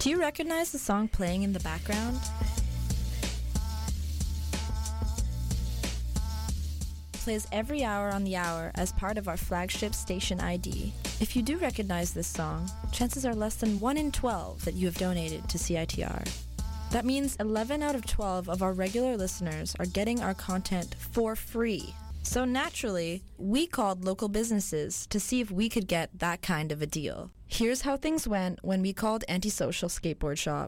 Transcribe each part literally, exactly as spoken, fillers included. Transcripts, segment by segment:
Do you recognize the song playing in the background? Plays every hour on the hour as part of our flagship station I D. If you do recognize this song, chances are less than one in twelve that you have donated to C I T R. That means eleven out of twelve of our regular listeners are getting our content for free. So naturally, we called local businesses to see if we could get that kind of a deal. Here's how things went when we called Antisocial Skateboard Shop.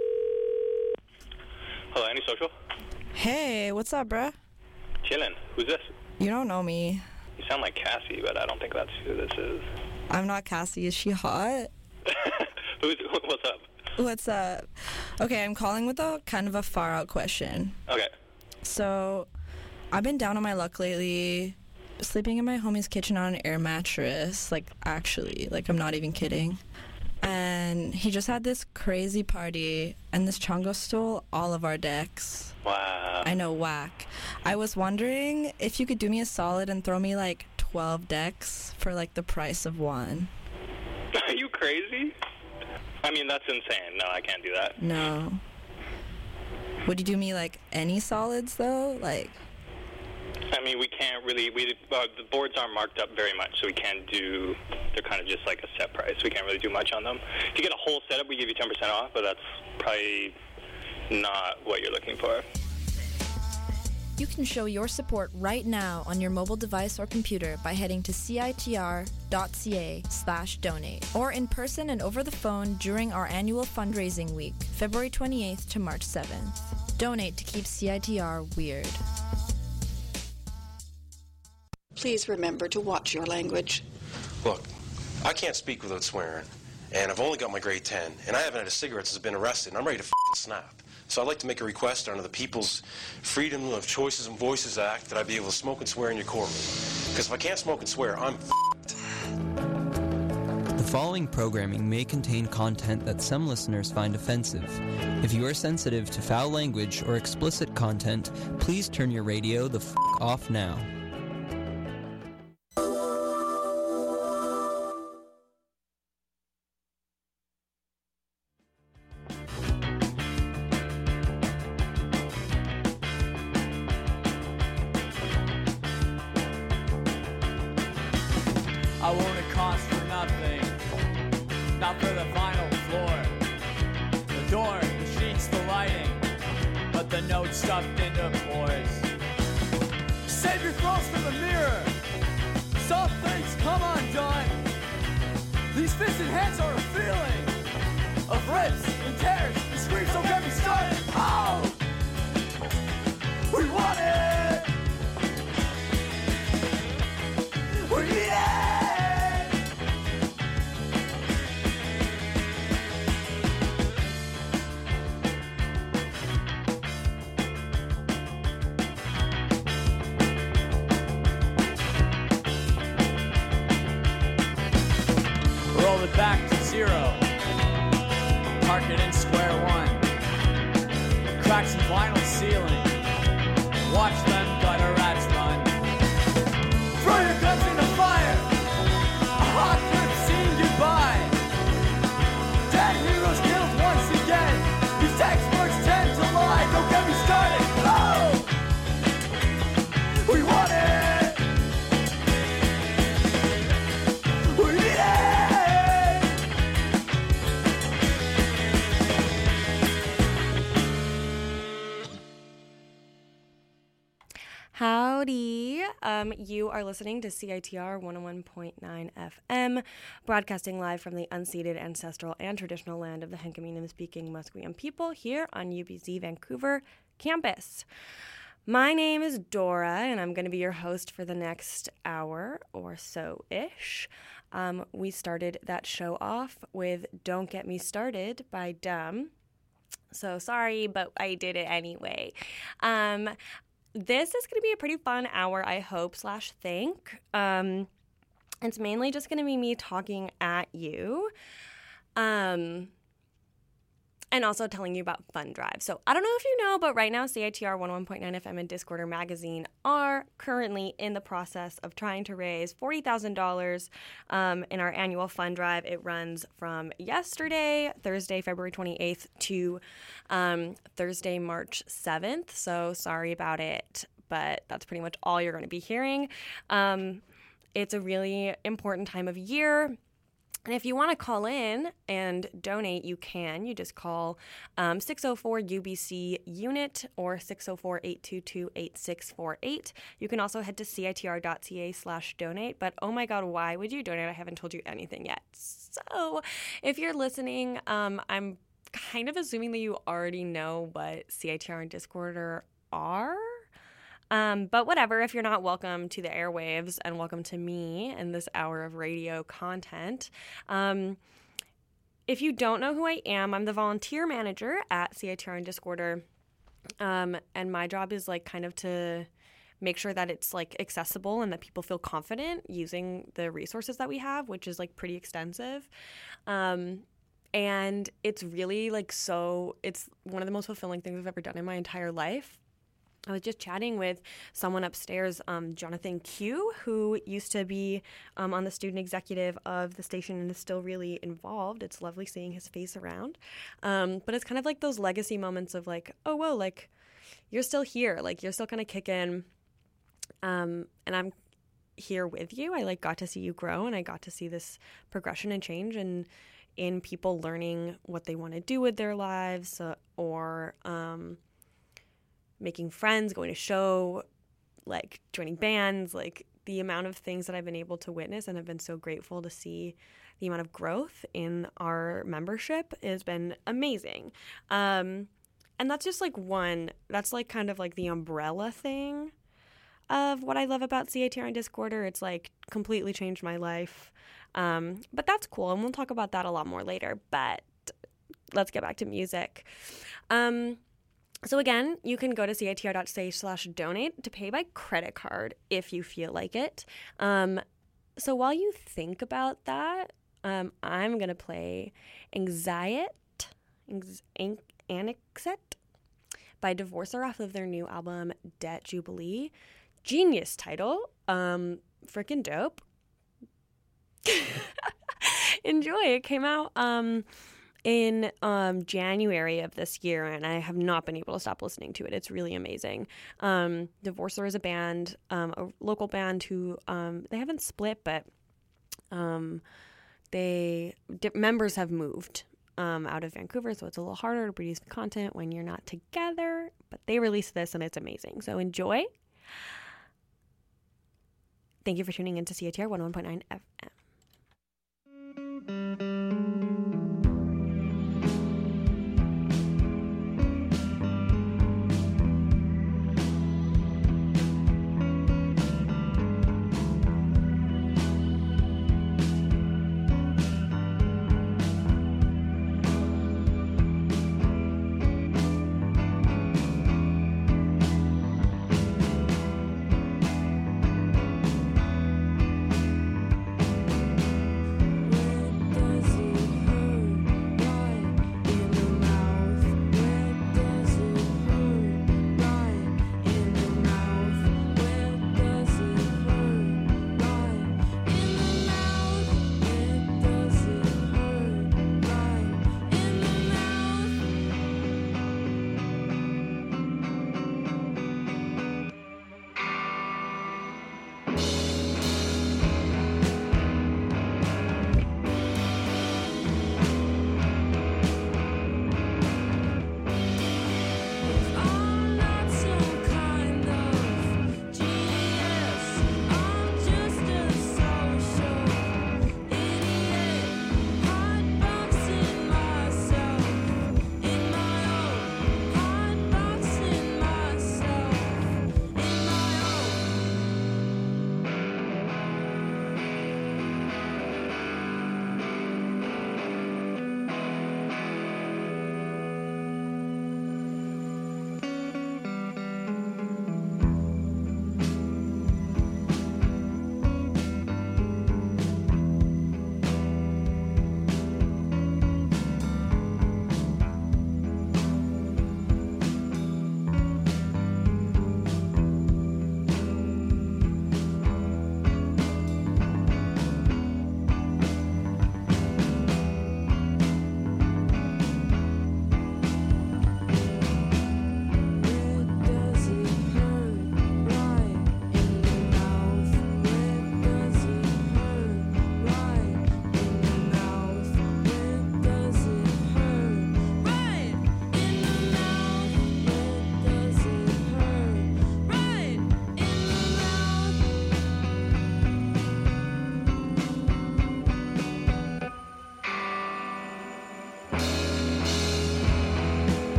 Hello, Antisocial? Hey, what's up, bruh? Chillin'. Who's this? You don't know me. You sound like Cassie, but I don't think that's who this is. I'm not Cassie. Is she hot? Who's, what's up? What's up? Okay, I'm calling with a kind of a far-out question. Okay. So, I've been down on my luck lately, sleeping in my homie's kitchen on an air mattress. Like, actually, like, I'm not even kidding. And he just had this crazy party, and this chongo stole all of our decks. Wow. I know, whack. I was wondering if you could do me a solid and throw me, like, twelve decks for, like, the price of one. Are you crazy? I mean, that's insane. No, I can't do that. No. Would you do me, like, any solids, though? Like... I mean, we can't really, we uh, the boards aren't marked up very much, so we can't do, they're kind of just like a set price. We can't really do much on them. If you get a whole setup, we give you ten percent off, but that's probably not what you're looking for. You can show your support right now on your mobile device or computer by heading to citr.ca slash donate, or in person and over the phone during our annual fundraising week, February twenty-eighth to March seventh. Donate to keep C I T R weird. Please remember to watch your language. Look, I can't speak without swearing, and I've only got my grade ten, and I haven't had a cigarette since I've been arrested, and I'm ready to f***ing snap. So I'd like to make a request under the People's Freedom of Choices and Voices Act that I be able to smoke and swear in your courtroom. Because if I can't smoke and swear, I'm f***ed. The following programming may contain content that some listeners find offensive. If you are sensitive to foul language or explicit content, please turn your radio the f*** off now. I won't it cost for nothing, not for the vinyl floor, the door, the sheets, the lighting, but the note stuffed into pores. Save your thoughts from the mirror, some things come undone. These fists and hands are a feeling of rips and tears and screams, don't get me started. Oh, we want it, we need it. Roll it back to zero. Park it in square one. Cracks in vinyl ceiling. Watch them gutter rats run. Throw your guns in the fire. A hot clip scene goodbye. Dead heroes killed once again. These textbooks tend to lie. Don't get me started. Oh! We want it. We need it. Howdy. Um, you are listening to C I T R one oh one point nine F M, broadcasting live from the unceded, ancestral, and traditional land of the Hunkaminam-speaking Musqueam people here on U B C Vancouver campus. My name is Dora, and I'm going to be your host for the next hour or so-ish. Um, we started that show off with Don't Get Me Started by Dumb. So sorry, but I did it anyway. Um... This is going to be a pretty fun hour, I hope, slash think. Um, it's mainly just going to be me talking at you. Um, and also telling you about Fund Drive. So I don't know if you know, but right now C I T R one oh one point nine F M and Discorder Magazine are currently in the process of trying to raise forty thousand dollars um, in our annual Fund Drive. It runs from yesterday, Thursday, February twenty-eighth, to um, Thursday, March seventh. So sorry about it, but that's pretty much all you're going to be hearing. Um, it's a really important time of year. And if you want to call in and donate, you can. You just call um, six oh four U B C UNIT or six oh four, eight two two, eight six four eight. You can also head to citr.ca slash donate. But oh my God, why would you donate? I haven't told you anything yet. So if you're listening, um, I'm kind of assuming that you already know what C I T R and Discorder are. Um, but whatever, if you're not, welcome to the airwaves and welcome to me and this hour of radio content. Um, if you don't know who I am, I'm the volunteer manager at C I T R and Discorder. Um, and my job is like kind of to make sure that it's like accessible and that people feel confident using the resources that we have, which is like pretty extensive. Um, and it's really like so, it's one of the most fulfilling things I've ever done in my entire life. I was just chatting with someone upstairs, um, Jonathan Q, who used to be um, on the student executive of the station and is still really involved. It's lovely seeing his face around. Um, but it's kind of like those legacy moments of like, oh, whoa, like you're still here. Like you're still kind of kicking. Um, and I'm here with you. I like got to see you grow and I got to see this progression and change and in people learning what they want to do with their lives uh, or um making friends, going to show, like joining bands, like the amount of things that I've been able to witness and I've been so grateful to see the amount of growth in our membership has been amazing. Um, and that's just like one, that's like kind of like the umbrella thing of what I love about C I T R and Discorder. It's like completely changed my life. Um, but that's cool. And we'll talk about that a lot more later. But let's get back to music. Um, So again, you can go to citr.ca slash donate to pay by credit card if you feel like it. Um, so while you think about that, um, I'm going to play Anxiety, Annexet by Divorcer off of their new album, Debt Jubilee. Genius title. Um, freaking dope. Enjoy. It came out... Um, in um, January of this year, and I have not been able to stop listening to it. It's really amazing. Um, Divorcer is a band, um, a local band who, um, they haven't split, but um, they di- members have moved um, out of Vancouver, so it's a little harder to produce content when you're not together, but they released this, and it's amazing. So enjoy. Thank you for tuning in to C I T R one oh one point nine F M.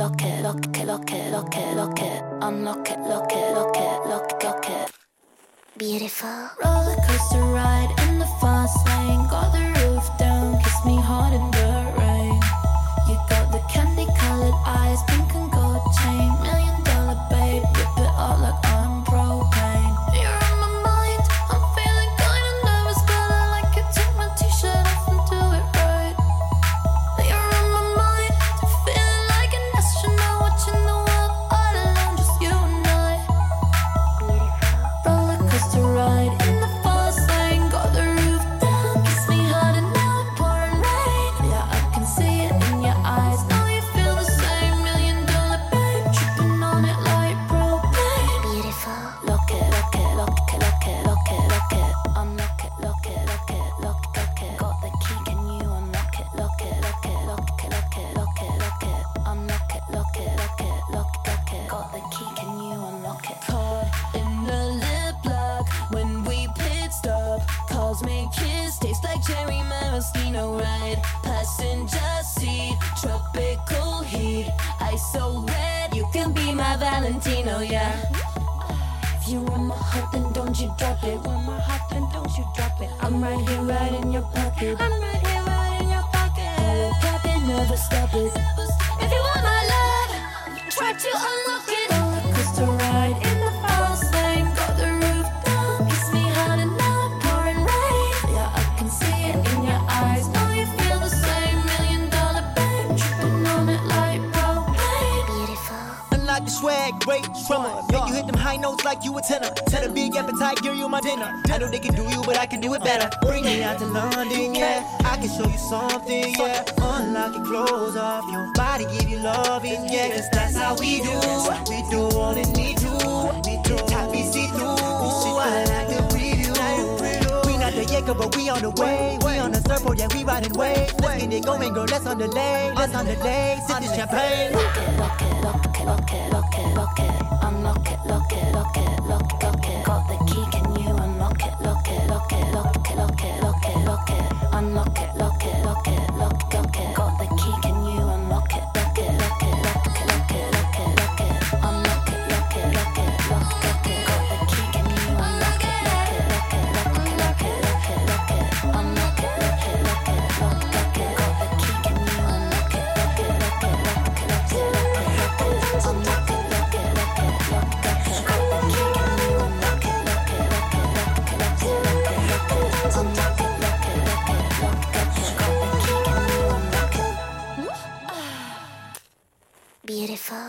lock it, lock it, lock it, lock it, lock it. Unlock it, lock it, lock it, lock it, lock it. Beautiful. Roller coaster ride in the fast lane. Got the roof down, kiss me hard in the rain. You got the candy colored eyes, pink and gold chain. Million dollar babe, whip it out like I'm propane. You're on my mind, I'm feeling kinda nervous, but I like it. Take my t-shirt off and do it right. You're on my mind, feeling like an astronaut, watching the world all alone, just you and I. Roller coaster ride in the fast lane. Got the roof down, kiss me hard and now it's pouring rain. Yeah, I can see it in your eyes. Now you feel the same. Million dollar babe, tripping on it like propane. Beautiful. Lock it, lock it, lock it, lock it, lock it, lock it. Unlock it, lock it, lock it, lock it, lock it. Got the key, can you unlock it? Lock it, lock it, lock it, lock it, lock it, lock it. Unlock it, lock it, lock it, lock it, lock it. Got the key, can you unlock it? Caught in the lip lock when we pit stop. Cosmic kiss tastes like cherry maraschino ride. Passenger seat, tropical heat. Ice so red, you can be my Valentino, yeah. If you want my heart, then don't you drop it. Want my heart, then don't you drop it. I'm right here, right in your pocket. I'm right here, right in your pocket. Hello, Captain, never stop it. If you want my love, try to unlock it. Roller coaster ride in the fast lane. Got the roof down, kiss me hard and now it's pouring rain. Yeah, I can see it in your eyes. Now you feel the same. Million dollar babe, tripping on it like propane. Beautiful. Unlock the swag, great drummer. Make you hit them high notes like you a tenor. Set a big appetite, give you my dinner. I know they can do you, but I can do it better. Bring me out to London, yeah. I can show you something, yeah. Unlock your clothes off, your body give you loving, yeah. 'Cause that's how we do. We do all that we do. We do top we see through. I like the preview. We not the Jaeger, but we on the way. We on the surfboard, yeah, we riding waves. Let's get it going, girl. Let's on the lane. Let's on the lane. Sip this champagne. Lock it, lock it, lock it, lock it, lock it, lock it. Unlock it, lock it, lock it, lock it, lock it. Got the key, can you unlock it? Lock it, lock it, lock it, lock it, lock it, lock it. Unlock it, lock it, lock it, lock it, lock it. Got the key, can you unlock it? Lock it, lock it, lock it, lock it, lock it, lock it. Unlock it, lock it, lock it, lock it, lock it. Got the key, can you unlock it? Lock it, lock it, lock it, lock it, lock it, lock it. Unlock it, lock it, lock it, lock it, lock it. Got the key, can you unlock it? Lock it, lock it, lock it, lock it, lock it, lock it. Unlock it, lock it, lock it, lock it, lock it. Got the key, can you unlock it? Lock it, lock it, lock it, lock it, lock it, lock it. Unlock it, lock it, lock it, lock it, lock it. Got the key, can you unlock it? Beautiful.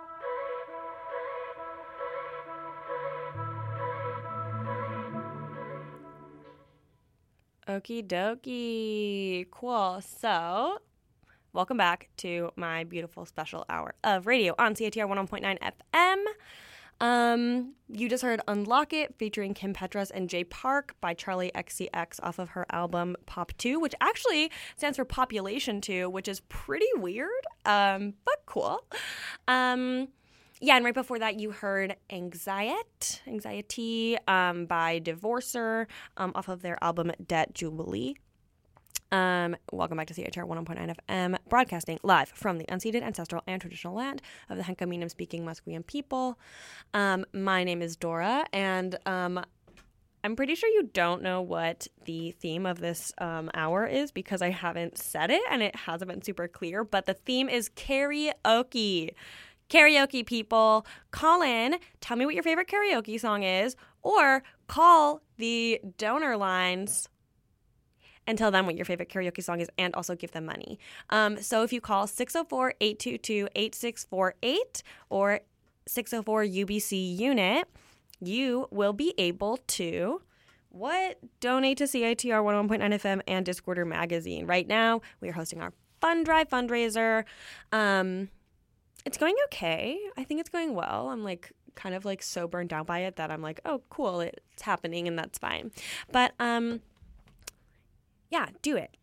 Okie dokie. Cool. So, welcome back to my beautiful special hour of radio on C I T R one oh one point nine F M. Um, you just heard Unlock It featuring Kim Petras and Jay Park by Charlie X C X off of her album Pop two, which actually stands for Population two, which is pretty weird, um, but cool. Um, yeah, and right before that, you heard Anxiety, Anxiety um, by Divorcer um, off of their album Debt Jubilee. Um, welcome back to C H R one oh one point nine F M, broadcasting live from the unceded, ancestral, and traditional land of the Henkaminam-speaking Musqueam people. Um, my name is Dora, and um, I'm pretty sure you don't know what the theme of this um, hour is because I haven't said it, and it hasn't been super clear, but the theme is karaoke. Karaoke, people. Call in, tell me what your favorite karaoke song is, or call the donor lines and tell them what your favorite karaoke song is and also give them money. Um, so if you call six oh four, eight two two, eight six four eight or six oh four U B C unit, you will be able to what? Donate to C I T R one oh one point nine F M and Discorder Magazine. Right now, we are hosting our Fund Drive fundraiser. Um, it's going okay. I think it's going well. I'm like kind of like so burned out by it that I'm like, oh, cool, it's happening and that's fine. But um, yeah, do it.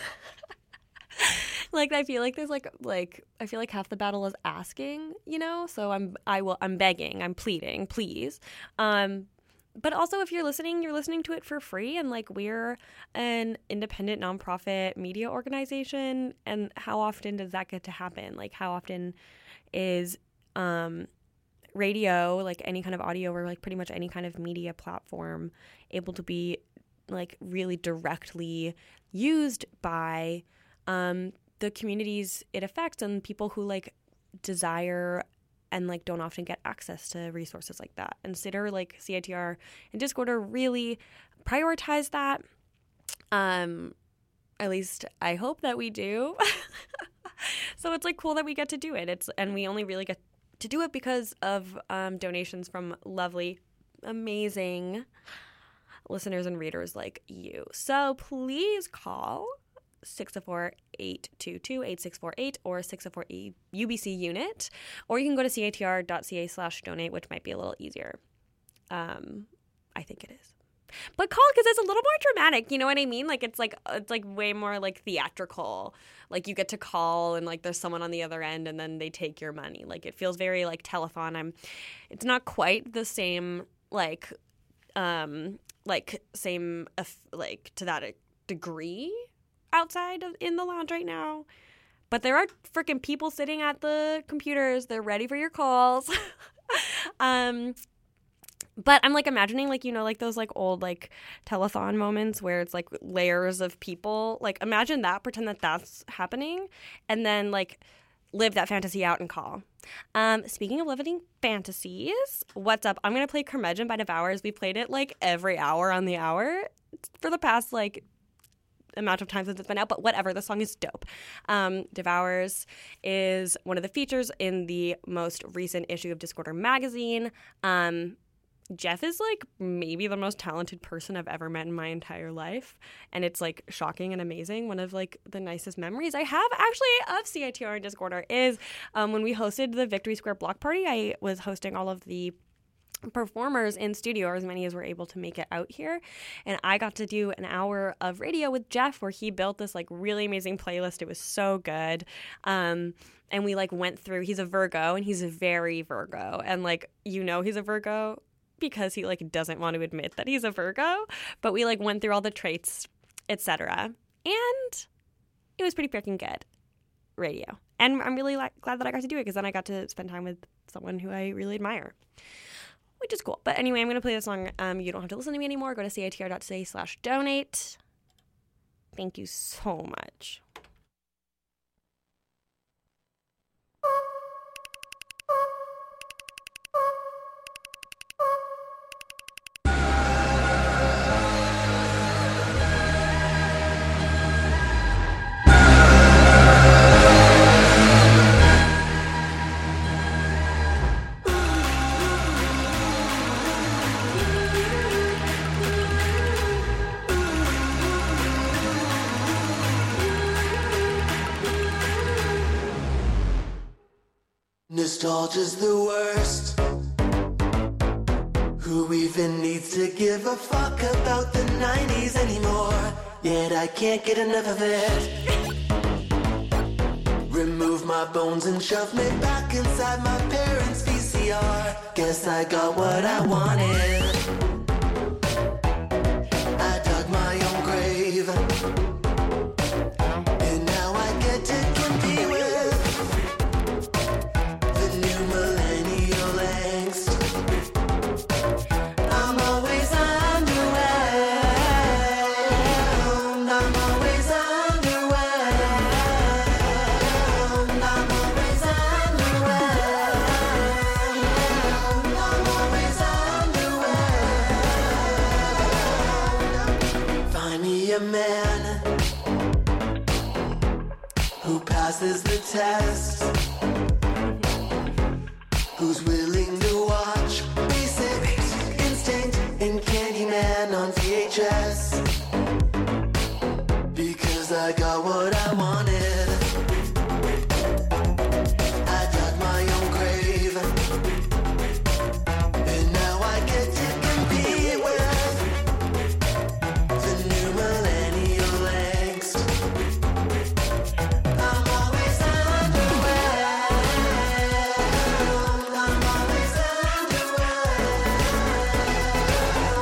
Like I feel like there's like like I feel like half the battle is asking, you know. So I'm I will I'm begging, I'm pleading, please. Um, but also if you're listening, you're listening to it for free. And like, we're an independent nonprofit media organization. And how often does that get to happen? Like, how often is um, radio, like any kind of audio or like pretty much any kind of media platform, able to be like really directly used by um, the communities it affects and people who like desire and like don't often get access to resources like that. And C I T R, like C I T R and Discorder, really prioritize that. Um, at least I hope that we do. So it's like cool that we get to do it. It's and we only really get to do it because of um, donations from lovely, amazing listeners and readers like you. So please call six oh four, eight two two, eight six four eight or six oh four U B C unit, or you can go to citr.ca slash donate, which might be a little easier. Um, I think it is. But call because it's a little more dramatic, you know what I mean? Like it's like it's like way more like theatrical. Like you get to call and like there's someone on the other end and then they take your money. Like it feels very like telethon. I'm it's not quite the same like um like same like to that degree outside of in the lounge right now, but there are freaking people sitting at the computers. They're ready for your calls. um but I'm like imagining like, you know, like those like old like telethon moments where it's like layers of people. Like imagine that, pretend that that's happening, and then like live that fantasy out and call. Um speaking of living fantasies, what's up? I'm gonna play Curmudgeon by Devours. We played it like every hour on the hour for the past like amount of time since it's been out, but whatever, the song is dope. Um, Devours is one of the features in the most recent issue of Discorder magazine. Um, Jeff is like maybe the most talented person I've ever met in my entire life, and it's like shocking and amazing. One of like the nicest memories I have actually of C I T R and Discorder is um, when we hosted the Victory Square block party. I was hosting all of the performers in studio, or as many as were able to make it out here, and I got to do an hour of radio with Jeff where he built this like really amazing playlist. It was so good. Um and we like went through, he's a Virgo and he's a very Virgo, and like, you know, he's a Virgo because he like doesn't want to admit that he's a Virgo, but we like went through all the traits, etc., and it was pretty freaking good radio. And I'm really like glad that I got to do it because then I got to spend time with someone who I really admire, which is cool. But anyway, I'm going to play the song um, You Don't Have to Listen to Me Anymore. Go to citr.ca slash donate. Thank you so much. Nostalgia's the worst. Who even needs to give a fuck about the nineties anymore? Yet I can't get enough of it. Remove my bones and shove me back inside my parents' V C R. Guess I got what I wanted. I dug my own grave, and now I get to compete with millennial angst. I'm always underwhelmed. I'm always underwhelmed. I'm always underwhelmed. I'm always underwhelmed. Find me a man who passes the test, who's willing to watch Basic Instinct and Candyman on V H S. Because I got what I wanted. I dug my own grave, and now I get to compete with the new millennial angst. I'm always underwhelmed. I'm always underwhelmed.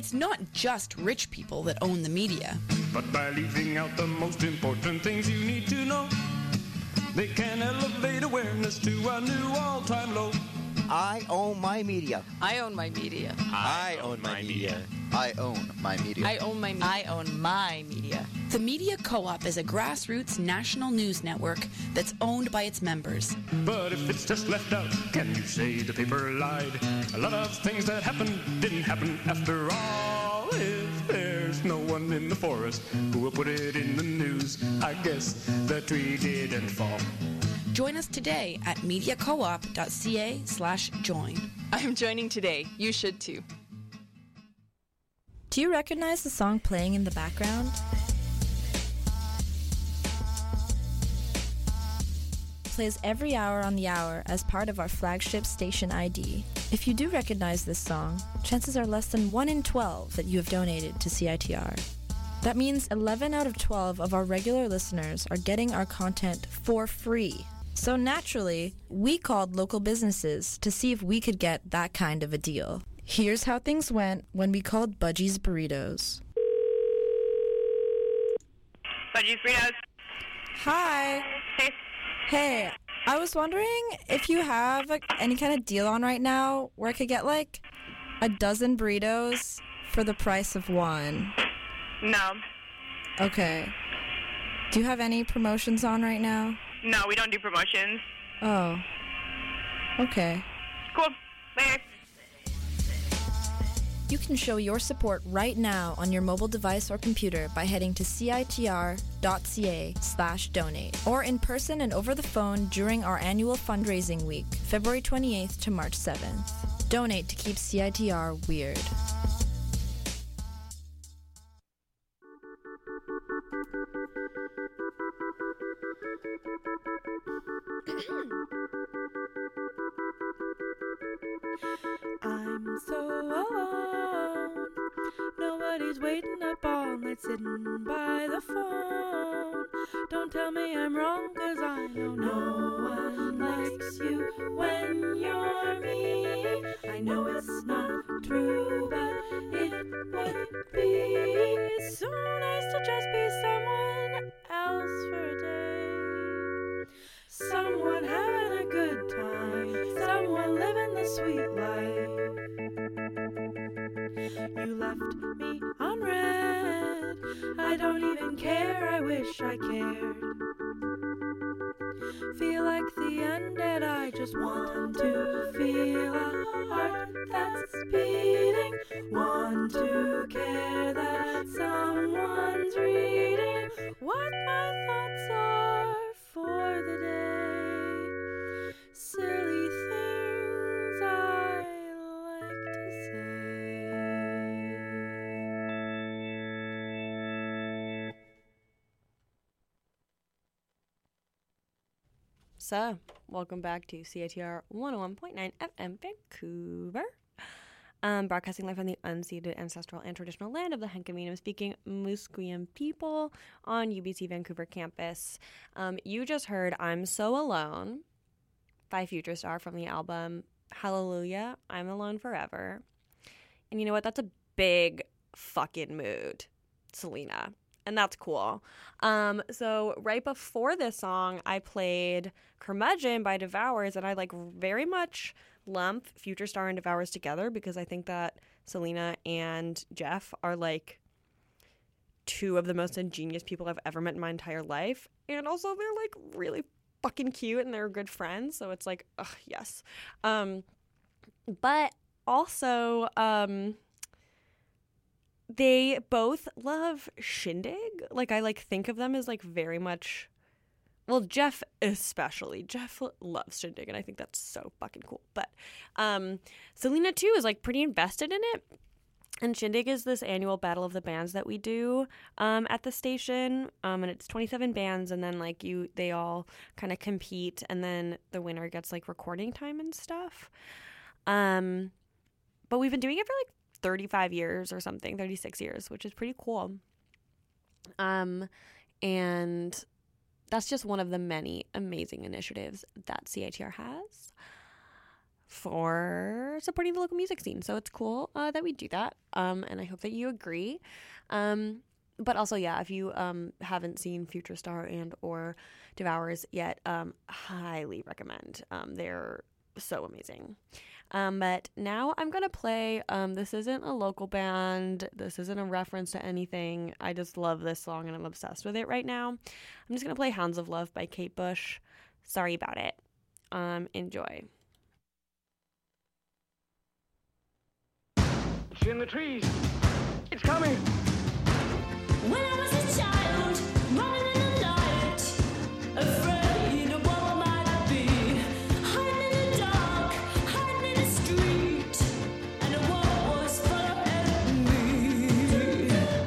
it's not just rich people that own the media. But by leaving out the most important things you need to know, they can elevate awareness to a new all-time low. I own my media. I own my media. I own my media. I own my media. I own my media. I own my media. The Media Co-op is a grassroots national news network that's owned by its members. But if it's just left out, can you say the paper lied? A lot of things that happened didn't happen after all. If there's no one in the forest who will put it in the news, I guess the tree didn't fall. Join us today at mediacoop.ca slash join. I'm joining today. You should too. Do you recognize the song playing in the background? It plays every hour on the hour as part of our flagship station I D. If you do recognize this song, chances are less than one in twelve that you have donated to C I T R. That means eleven out of twelve of our regular listeners are getting our content for free. So naturally, we called local businesses to see if we could get that kind of a deal. Here's how things went when we called Budgie's Burritos. Budgie's Burritos. Hi. Hey. Hey, I was wondering if you have like, any kind of deal on right now where I could get like a dozen burritos for the price of one. No. Okay. Do you have any promotions on right now? No, we don't do promotions. Oh. Okay. Cool. Later. You can show your support right now on your mobile device or computer by heading to citr.ca slash donate or in person and over the phone during our annual fundraising week, February twenty-eighth to March seventh. Donate to keep C I T R weird. I'm so alone. Nobody's waiting up all night sitting by the phone. Don't tell me I'm wrong, cause I know no one likes you when you're me. I know it's not true, but it would be so nice to just be someone else for a day. Someone having a good time, someone living the sweet life. You left me on red, I don't even care, I wish I cared. Feel like the end and I just want to feel a heart that's beating. Want to care that someone's reading what my thoughts are for the day. Silly things I like to So, welcome back to C I T R one oh one point nine F M Vancouver. Um, broadcasting live from the unceded ancestral and traditional land of the Henkaminam-speaking Musqueam people on U B C Vancouver campus. Um, you just heard I'm So Alone by Future Star from the album Hallelujah, I'm Alone Forever. And you know what? That's a big fucking mood, Selena. And that's cool. Um, so right before this song, I played Curmudgeon by Devours, and I like very much lump Future Star and Devours together because I think that Selena and Jeff are like two of the most ingenious people I've ever met in my entire life. And also they're like really fucking cute and they're good friends. So it's like, ugh, yes. Um, but also, um, they both love Shindig. Like, I, like, think of them as, like, very much... Well, Jeff especially. Jeff loves Shindig, and I think that's so fucking cool. But um, Selena, too, is, like, pretty invested in it. And Shindig is this annual Battle of the Bands that we do um, at the station. Um, and it's twenty-seven bands, and then, like, you, they all kind of compete, and then the winner gets, like, recording time and stuff. Um, but we've been doing it for, like, thirty-five years or something, thirty-six years, which is pretty cool. Um, and that's just one of the many amazing initiatives that C I T R has. for supporting the local music scene. So it's cool uh, that we do that, um, and I hope that you agree. Um, but also, yeah, if you um, haven't seen Future Star and or Devours yet, um, highly recommend. Um, they're so amazing. Um, but now I'm going to play, um, this isn't a local band. This isn't a reference to anything. I just love this song and I'm obsessed with it right now. I'm just going to play Hounds of Love by Kate Bush. Sorry about it. Um, enjoy. It's in the trees. It's coming. When I was a child, running in the night, afraid of what might be, hiding in the dark, hiding in the street, and the world was full of enemy.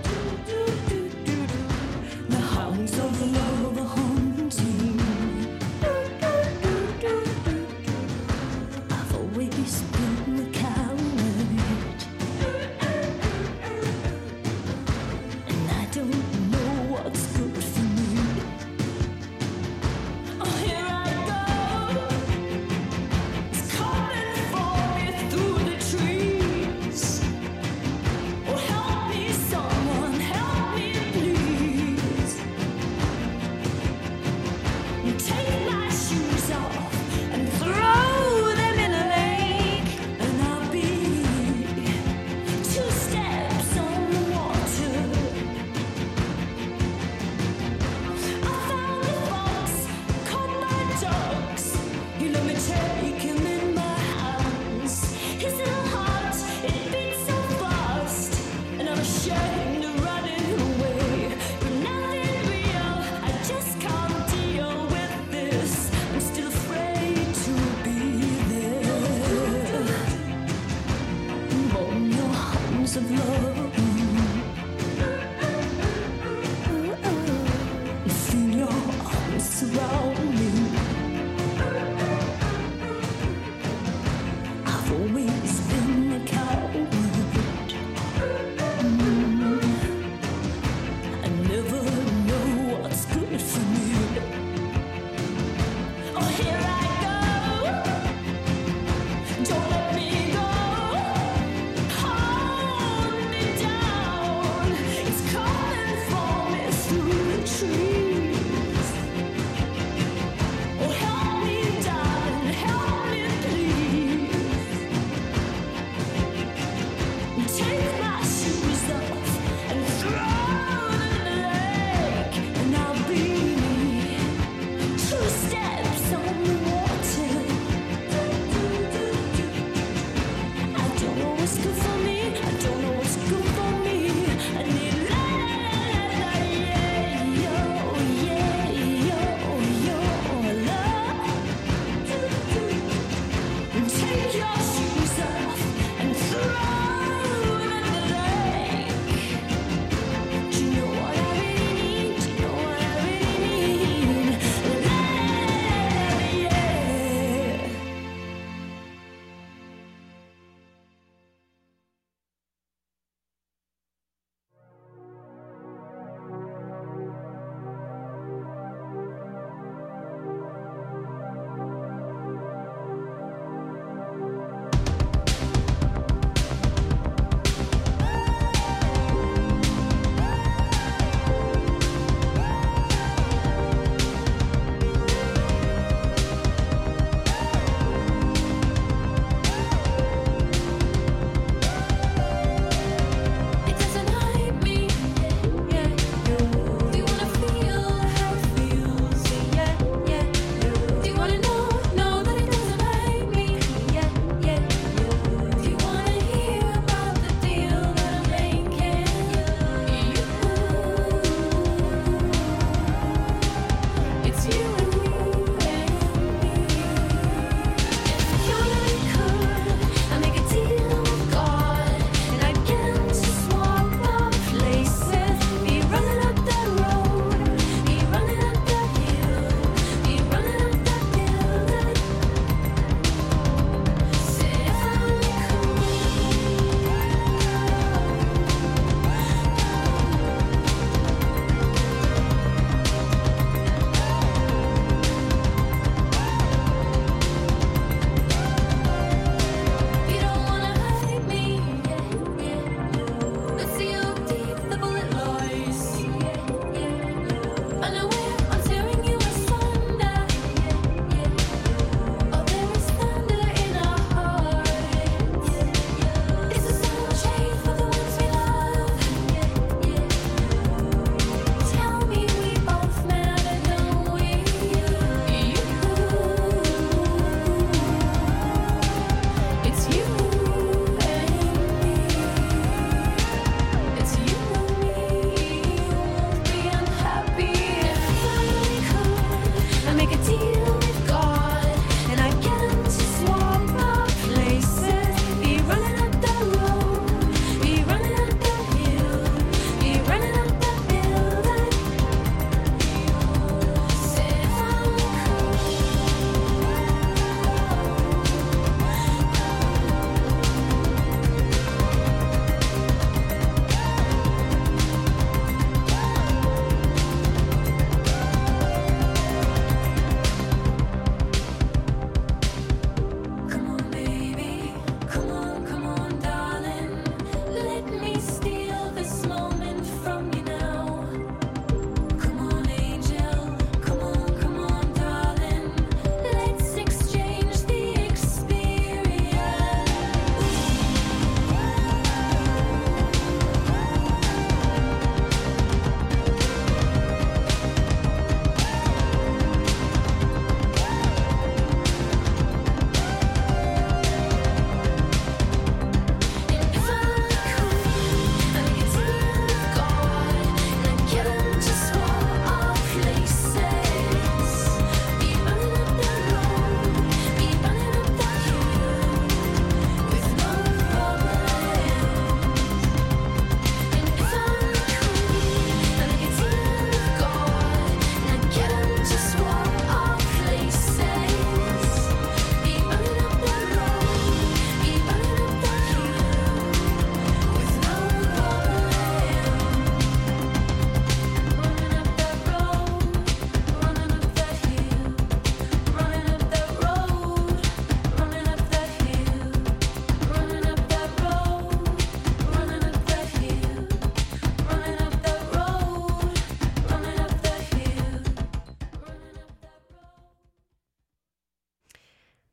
The hounds of love are haunting. I've always been the coward. Don't know what's good for me. Oh, here I go. It's coming for me through the trees. Oh, help me, someone, help me, please. Take my shoes off and throw them in a lake, and I'll be two steps on the water. You let me take him in my hands. His little heart, it beats so fast, and I'm ashamed of running away. But nothing real, I just can't deal with this. I'm still afraid to be there. On your arms of love, feel your arms surround me. I've always been a coward. Mm. I never know what's good for me. Oh, here I go. Don't let me go. Hold me down.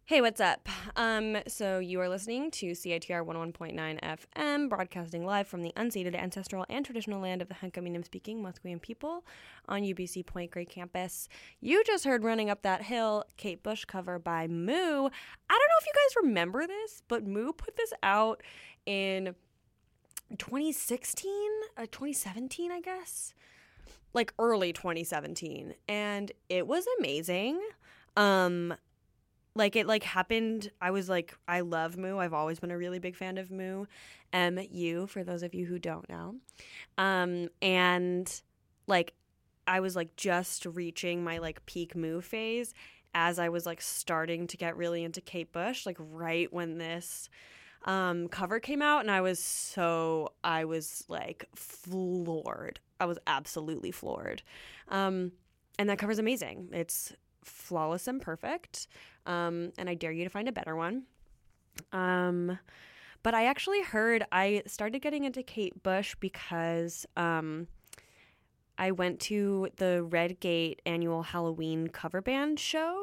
Hey, what's up? Um, so you are listening to C I T R one oh one point nine F M, broadcasting live from the unceded, ancestral, and traditional land of the Hunkaminam-speaking Musqueam people on U B C Point Grey campus. You just heard Running Up That Hill, Kate Bush cover by Moo. I don't know if you guys remember this, but Moo put this out in twenty sixteen, uh, twenty seventeen, I guess, like early twenty seventeen, and it was amazing. Um... Like, it, like, happened, I was, like, I love Moo. I've always been a really big fan of Moo. M U, for those of you who don't know. Um, and, like, I was, like, just reaching my, like, peak Moo phase as I was, like, starting to get really into Kate Bush, like, right when this um, cover came out. And I was so, I was, like, floored. I was absolutely floored. Um, and that cover's amazing. It's flawless and perfect. Um, and I dare you to find a better one. Um, but I actually heard, I started getting into Kate Bush because um, I went to the Red Gate annual Halloween cover band show,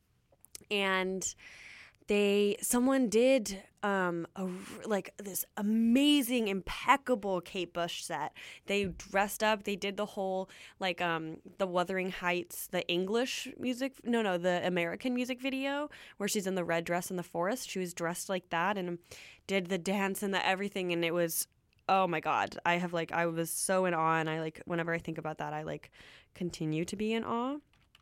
and they, someone did um, a, like this amazing, impeccable Kate Bush set. They dressed up, they did the whole, like, um, the Wuthering Heights, the English music, no, no, the American music video where she's in the red dress in the forest. She was dressed like that and did the dance and the everything, and it was, oh my God. I have, like, I was so in awe, and I, like, whenever I think about that, I, like, continue to be in awe.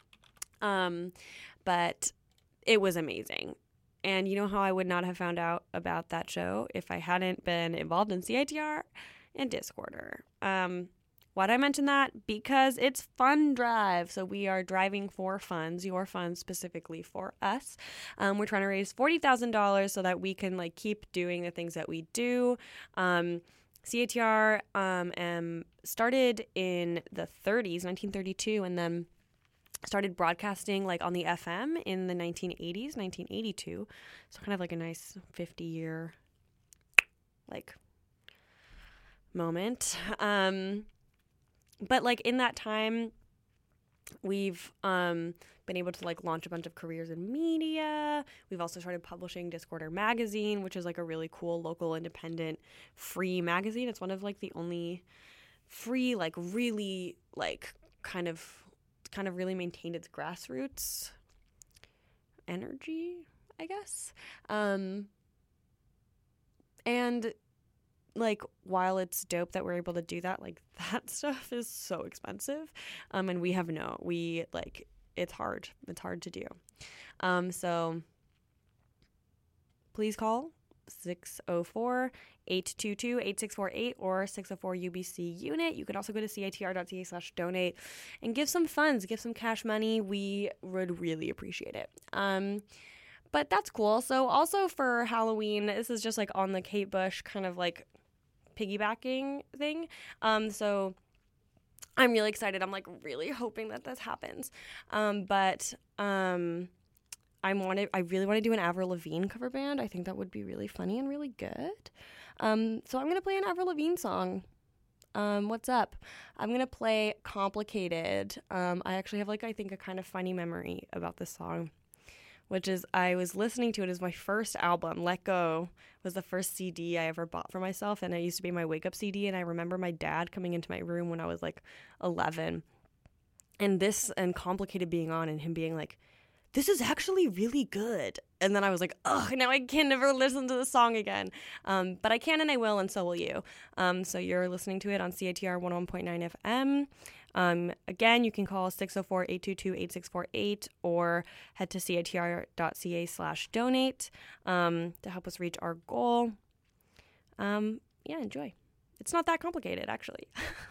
Um, but it was amazing. And you know how I would not have found out about that show if I hadn't been involved in C I T R and Discorder. Um, why did I mention that? Because it's Fund Drive. So we are driving for funds, your funds specifically for us. Um, we're trying to raise forty thousand dollars so that we can, like, keep doing the things that we do. Um, C I T R um, um, started in the thirties, nineteen thirty-two, and then started broadcasting, like, on the F M in the nineteen eighties, nineteen eighty-two. So kind of like a nice fifty-year, like, moment. Um, but, like, in that time, we've um, been able to, like, launch a bunch of careers in media. We've also started publishing Discorder Magazine, which is, like, a really cool local independent free magazine. It's one of, like, the only free, like, really, like, kind of kind of really maintained its grassroots energy, I guess. Um, and, like, while it's dope that we're able to do that, like, that stuff is so expensive. Um, and we have no, we, like, it's hard. It's hard to do. Um, so please call six oh four, eight two two, eight six four eight or six oh four U B C unit. You can also go to citr.ca slash donate and give some funds, give some cash money. We would really appreciate it. Um, but that's cool. So also for Halloween, this is just, like, on the Kate Bush kind of, like, piggybacking thing. Um, so I'm really excited. I'm, like, really hoping that this happens. Um, but um I wanted, I really want to do an Avril Lavigne cover band. I think that would be really funny and really good. Um, so I'm going to play an Avril Lavigne song. Um, what's up? I'm going to play Complicated. Um, I actually have, like, I think a kind of funny memory about this song, which is I was listening to it as my first album. Let Go was the first C D I ever bought for myself, and it used to be my wake-up C D, and I remember my dad coming into my room when I was, like, eleven, and this and Complicated being on, and him being like, this is actually really good. And then I was like, ugh, now I can never listen to the song again. Um, but I can and I will, and so will you. Um, so you're listening to it on C I T R one oh one point nine F M. Um, again, you can call six oh four, eight two two, eight six four eight or head to citr.ca slash donate um, to help us reach our goal. Um, yeah, enjoy. It's not that complicated, actually.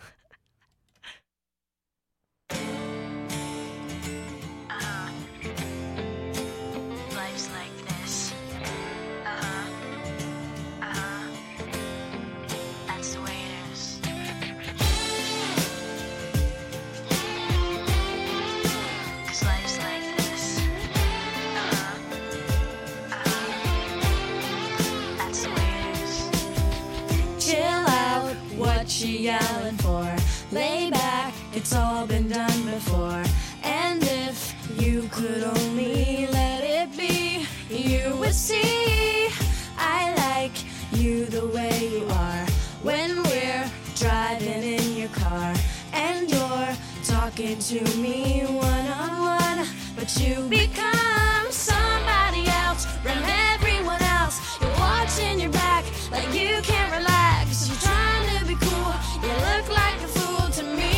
She yelling for, lay back, it's all been done before. And if you could only let it be, you but see, I like you the way you are. When we're driving in your car and you're talking to me one-on-one, but you become somebody else from everyone else. You're watching your back like you can't relax. You're trying to be cool, you look like a fool to me.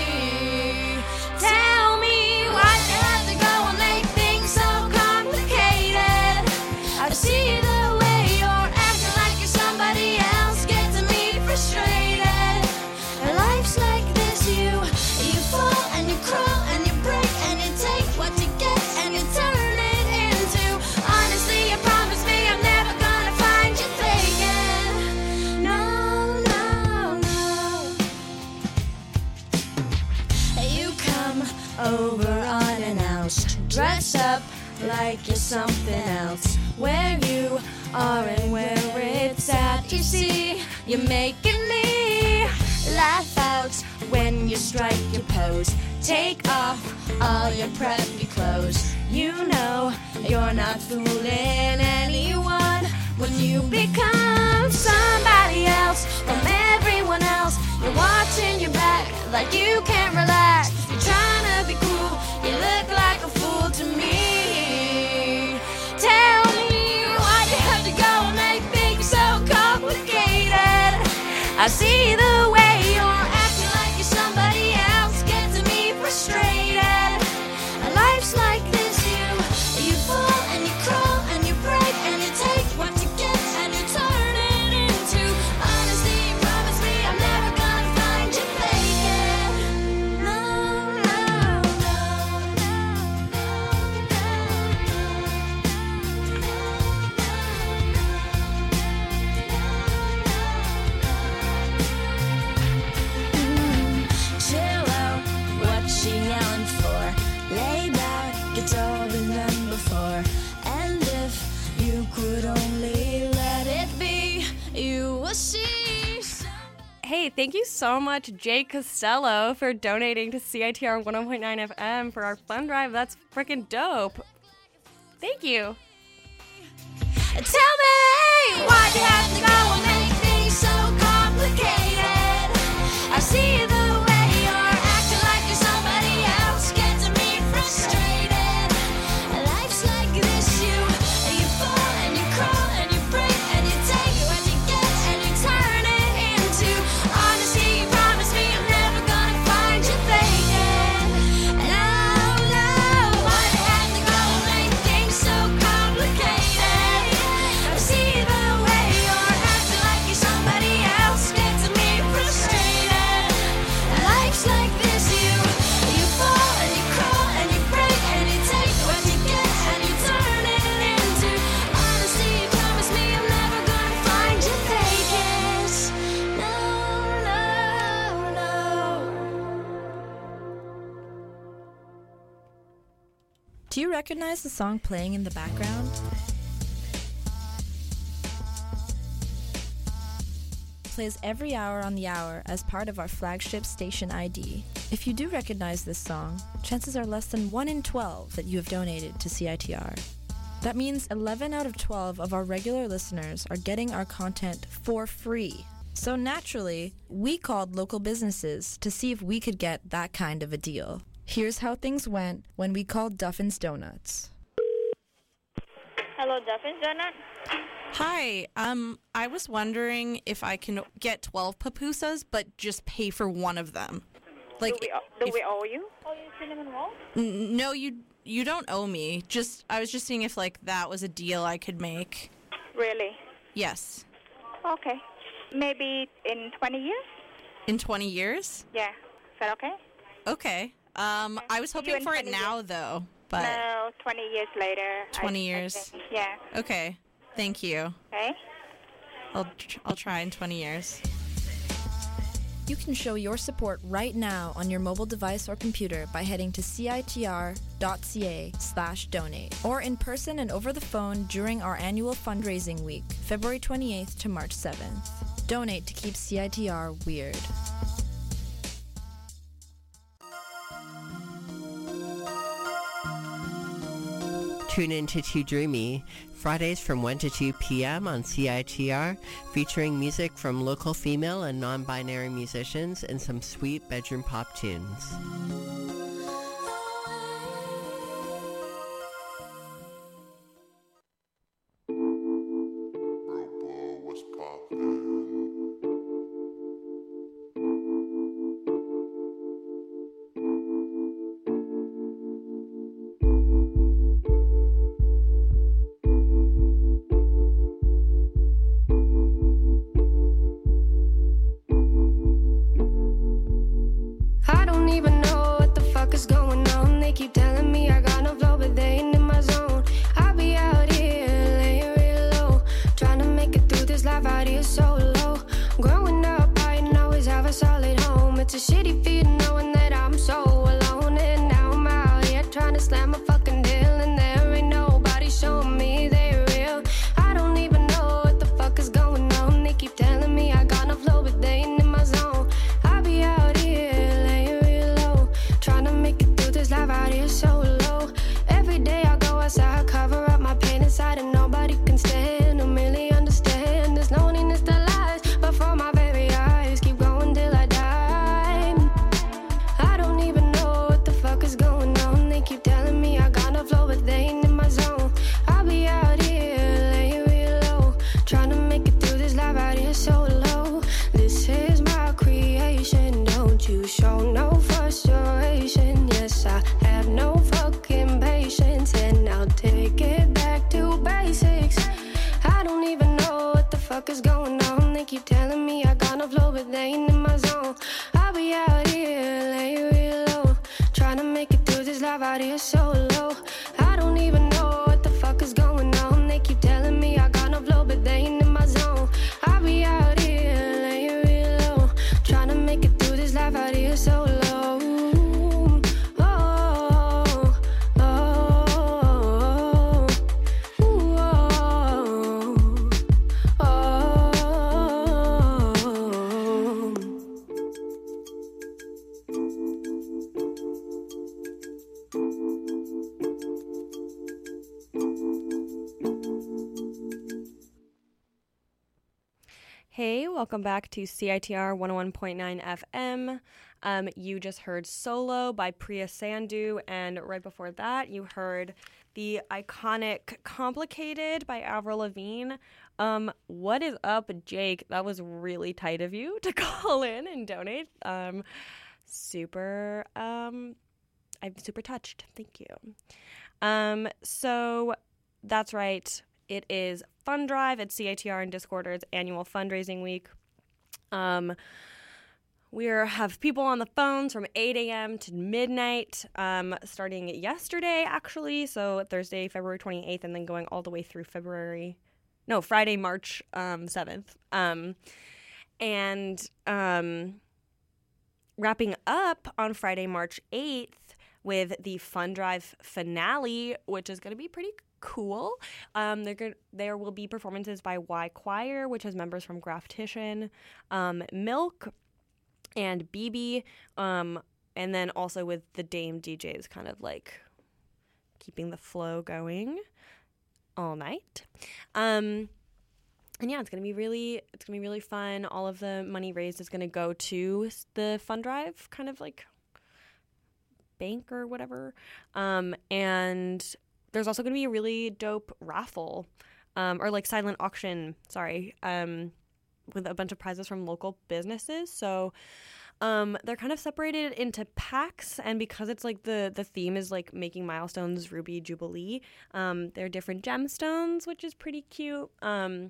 Tell me why you have to go and make things so complicated. I see the way you're acting like you're somebody else, gets me frustrated. And life's like this, you you fall and you crawl and you break and you take what you get and you turn it into. Honestly, you promise me I'm never gonna find you faking. No, no, no. You come over unannounced, dress up like you're something else. Where you are and where it's at, you see, you're making me laugh out when you strike your pose. Take off all your preppy clothes. You know you're not fooling anyone when you become somebody else from everyone else. You're watching your back like you can't relax. You're trying to be cool, you look like a fool to me. Tell me why you have to go and make things so complicated. I see the way you're acting like you're somebody else, gets me frustrated. Life's like this, you you fall and you crawl and you break and you take what you get and you turn it into. Honestly, you promise me I'm never gonna find you faking. No, no, chill out, what she yelling for? Lay back, it's all been done before. And if you could only let it be, you will see. Hey, thank you so much, Jake Costello, for donating to C I T R one oh point nine F M for our fund drive. That's freaking dope. Thank you. Tell me why you have to go and make things so complicated. I see the way you're acting like you're somebody else, gets me frustrated. Life's like this, you you fall and you crawl and you break and you take what you get and you turn it into. Honestly, you promise me I'm never gonna find you faking. No, no, why you have to go and make things so complicated? I see the way you're acting like you're somebody else, gets me frustrated. Life's like this, you you fall and you crawl and you break and you take what you get and you turn it into. Honestly, you promise me I'm never gonna find you faking. No, no, no. Do you recognize the song playing in the background? Plays every hour on the hour as part of our flagship station I D. If you do recognize this song, chances are less than one in twelve that you have donated to C I T R. That means eleven out of twelve of our regular listeners are getting our content for free. So naturally, we called local businesses to see if we could get that kind of a deal. Here's how things went when we called Duffin's Donuts. Hello, Duffin's Donut. Hi, um, I was wondering if I can get twelve pupusas, but just pay for one of them. Like, do we, do if- we owe you? Owe you cinnamon roll? N- no, you you don't owe me. Just I was just seeing if like that was a deal I could make. Really? Yes. Okay. Maybe in twenty years? In twenty years? Yeah. Is that okay? Okay. Um, I was See you hoping in for it twenty now years. though, but No, twenty years later. twenty I- I years. think. Yeah. Okay. Thank you. Okay. I'll tr- I'll try in twenty years. You can show your support right now on your mobile device or computer by heading to citr.ca slash donate or in person and over the phone during our annual fundraising week, February twenty-eighth to March seventh. Donate to keep C I T R weird. Tune in to Too Dreamy, Fridays from one to two p.m. on C I T R, featuring music from local female and non-binary musicians and some sweet bedroom pop tunes. I don't even know what the fuck is going on. They keep telling me I got no flow, but they ain't in my zone. I be out here laying real low, trying to make it through this life out here so low. Growing up, I didn't always have a solid home. It's a shitty feeling knowing that I'm so alone. And now I'm out here trying to slam a fucking deal, and there ain't nobody showing me they're real. I don't even know what the fuck is going on. They keep telling me I got no flow, but they ain't in my zone. I be out here trying to make it through this life out here so low. Every day I go outside, cover up my pain inside, and nobody can stand or really understand this loneliness that lies before my very eyes. Keep going till I die. I don't even know what the fuck is going on. They keep telling me I got no flow, but they ain't in my zone. I be out here laying real low, trying to make it through this life out here so low. This is my creation, don't you show no frustration. Yes, I have no fucking patience, and I'll take it back to basics. I don't even know what the fuck is going on. They keep telling me I got no flow, but they ain't in my zone. I'll be out here laying real low, trying to make it through this life out here so low. I don't even know what the fuck is going on. They keep telling me I got no flow, but they ain't in my zone. I'll be out here laying real low, trying to make it through this life out here so low. Hey, welcome back to C I T R one oh one point nine F M. Um, you just heard Solo by Priya Sandhu, and right before that, you heard the iconic Complicated by Avril Lavigne. Um, what is up, Jake? That was really tight of you to call in and donate. Um, super, um, I'm super touched. Thank you. Um, so that's right. It is Fund Drive at C I T R and Discorder's annual fundraising week. Um, we have people on the phones from eight a.m. to midnight, um, starting yesterday, actually. So Thursday, February twenty-eighth, and then going all the way through February, no, Friday, March um, seventh. Um, and um, wrapping up on Friday, March eighth with the Fund Drive finale, which is going to be pretty cool. Um, gonna, there will be performances by Y Choir, which has members from Graftition, um, Milk, and B B, um, and then also with the Dame D Js kind of like keeping the flow going all night. Um, and yeah, it's gonna be really, it's gonna be really fun. All of the money raised is gonna go to the Fund Drive kind of like bank or whatever. Um, and there's also going to be a really dope raffle, um, or like silent auction, sorry, um, with a bunch of prizes from local businesses. So um, they're kind of separated into packs, and because it's like the, the theme is like making milestones Ruby Jubilee, um, they're different gemstones, which is pretty cute. Um,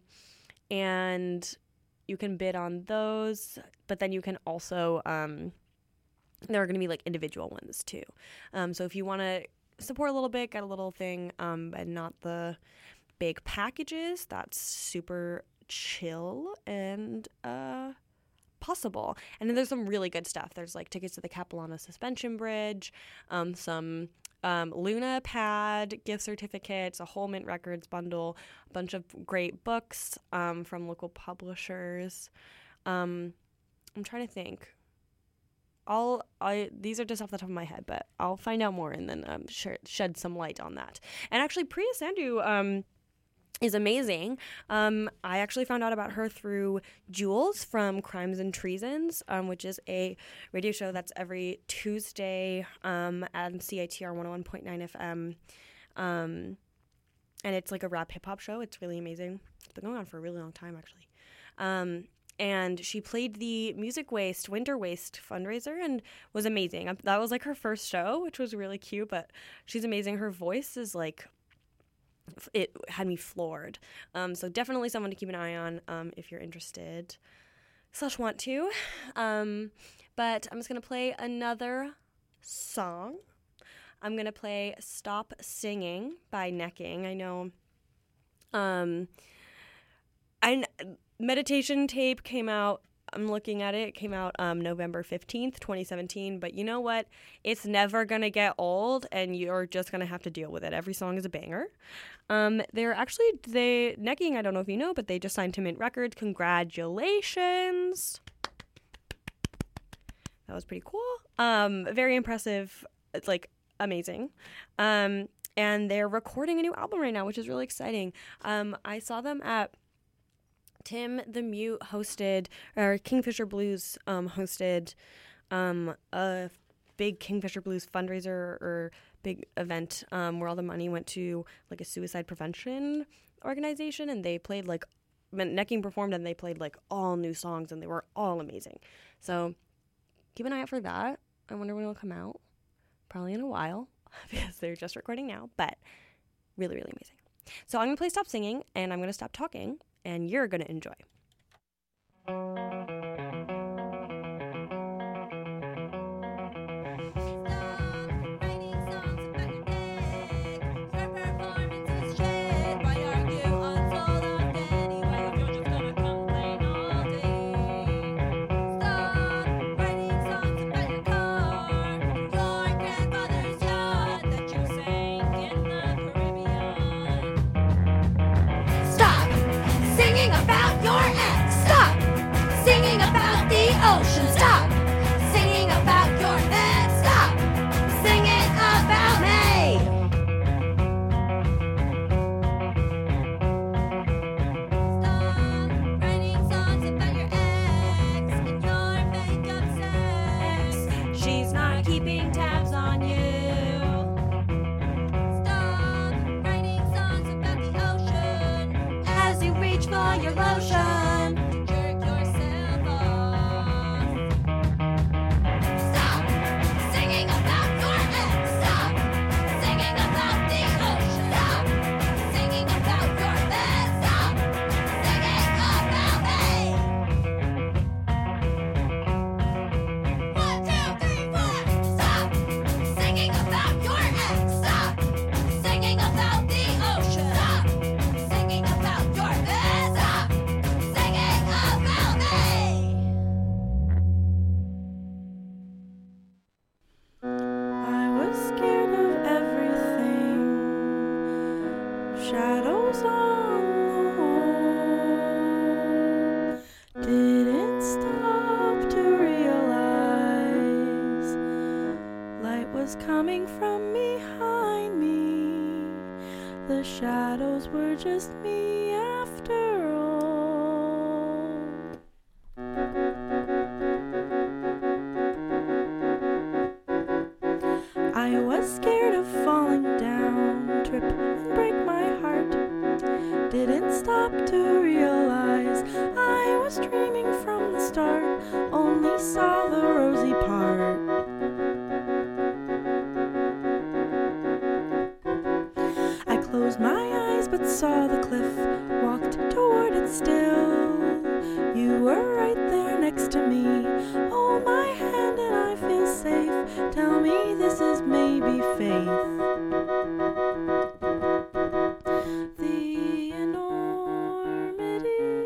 and you can bid on those, but then you can also, um, there are going to be like individual ones too. Um, so if you want to support a little bit, get a little thing, um, and not the big packages, that's super chill and uh, possible. And then there's some really good stuff. There's like tickets to the Capilano Suspension Bridge, um, some um, Luna Pad gift certificates, a whole Mint Records bundle, a bunch of great books um, from local publishers. Um, I'm trying to think. I'll I these are just off the top of my head, but I'll find out more and then um sh- shed some light on that. And actually, Priya Sandhu um is amazing. Um, I actually found out about her through Jules from Crimes and Treasons, um, which is a radio show that's every Tuesday um, at C I T R one oh one point nine F M. Um, and it's like a rap hip hop show. It's really amazing. It's been going on for a really long time, actually. Um, and she played the Music Waste, Winter Waste fundraiser and was amazing. That was like her first show, which was really cute, but she's amazing. Her voice is like, it had me floored. Um, so definitely someone to keep an eye on um, if you're interested slash want to. Um, but I'm just going to play another song. I'm going to play Stop Singing by Necking. I know um, I, Meditation Tape came out. I'm looking at it. It came out um, November fifteenth, twenty seventeen. But you know what? It's never going to get old, and you're just going to have to deal with it. Every song is a banger. Um, they're actually, they Necking, I don't know if you know, but they just signed to Mint Records. Congratulations. That was pretty cool. Um, very impressive. It's like amazing. Um, and they're recording a new album right now, which is really exciting. Um, I saw them at Tim the Mute hosted, or Kingfisher Blues um, hosted um, a big Kingfisher Blues fundraiser or big event um, where all the money went to like a suicide prevention organization, and they played like, Necking performed and they played like all new songs, and they were all amazing. So keep an eye out for that. I wonder when it'll come out. Probably in a while because they're just recording now, but really, really amazing. So I'm going to play Stop Singing, and I'm going to stop talking, and you're going to enjoy. Ocean, stop singing about your head. Stop singing about me. Stop writing songs about your ex and your makeup sex. She's not keeping tabs on you. Stop writing songs about the ocean as you reach for your lotion. Coming from behind me, the shadows were just me after all. I was scared of falling down, trip and break my heart. Didn't stop to realize I was dreaming from the start, only saw the rosy part. Closed my eyes but saw the cliff, walked toward it still. You were right there next to me, hold my hand and I feel safe. Tell me this is maybe faith. The enormity,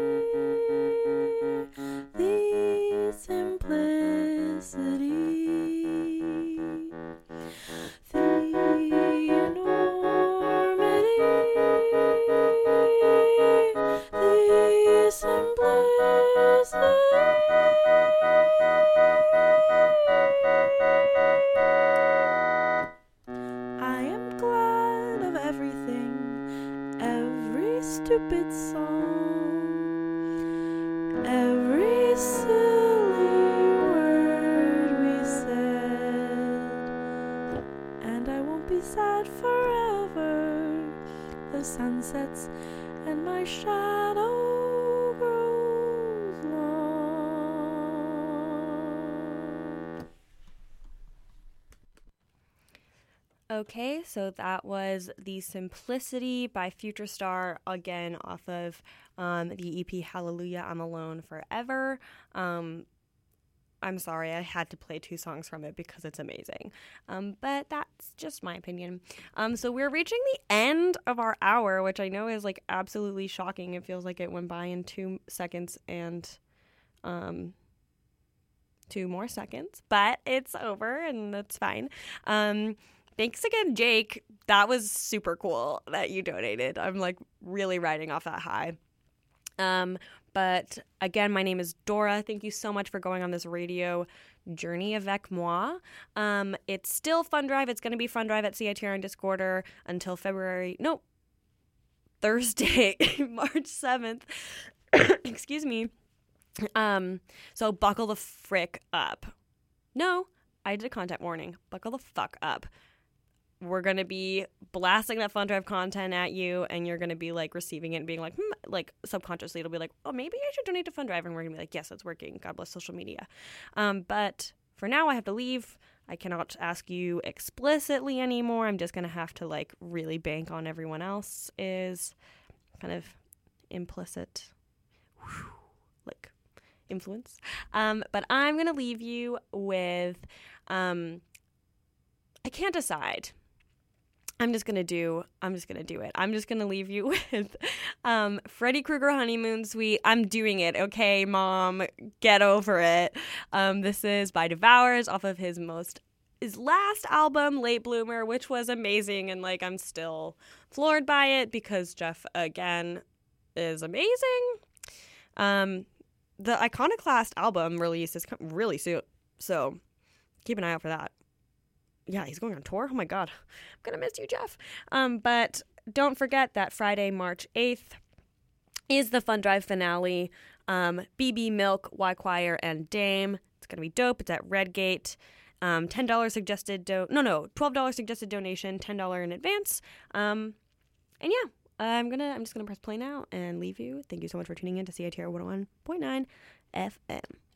the simplicity. Simplicity. sun sets and my shadow grows long. Okay, so that was The Simplicity by Future Star, again off of um, the E P Hallelujah, I'm Alone Forever. Um, I'm sorry, I had to play two songs from it because it's amazing. Um, but that's just my opinion. Um, so we're reaching the end of our hour, which I know is like absolutely shocking. It feels like it went by in two seconds and um, two more seconds, but it's over and that's fine. Um, Thanks again, Jake. That was super cool that you donated. I'm like really riding off that high. Um, but again, my name is Dora. Thank you so much for going on this radio journey avec moi. Um, it's still Fun Drive. It's going to be Fun Drive at C I T R and Discorder until February. No, Thursday, March seventh. Excuse me. Um, so buckle the frick up. No, I did a content warning. Buckle the fuck up. We're going to be blasting that Fun Drive content at you, and you're going to be, like, receiving it and being like, hmm, like, subconsciously it'll be like, oh, maybe I should donate to Fun Drive, and we're going to be like, yes, it's working. God bless social media. Um, but for now, I have to leave. I cannot ask you explicitly anymore. I'm just going to have to, like, really bank on everyone else's kind of implicit, whew, like, influence. Um, but I'm going to leave you with, um, I can't decide. I'm just going to do, I'm just going to do it. I'm just going to leave you with um, Freddy Krueger Honeymoon Suite. I'm doing it, okay, Mom? Get over it. Um, this is by Devours off of his most, his last album, Late Bloomer, which was amazing. And, like, I'm still floored by it because Jeff, again, is amazing. Um, the Iconoclast album release is really soon, so keep an eye out for that. Yeah, he's going on tour. Oh my God, I'm gonna miss you, Jeff. Um, but don't forget that Friday, March eighth, is the Fun Drive finale. Um, B B, Milk, Y Choir, and Dame. It's gonna be dope. It's at Redgate. Um, ten dollars suggested. Do- no, no, twelve dollars suggested donation. Ten dollars in advance. Um, and yeah, I'm gonna. I'm just gonna press play now and leave you. Thank you so much for tuning in to C I T R one oh one point nine F M.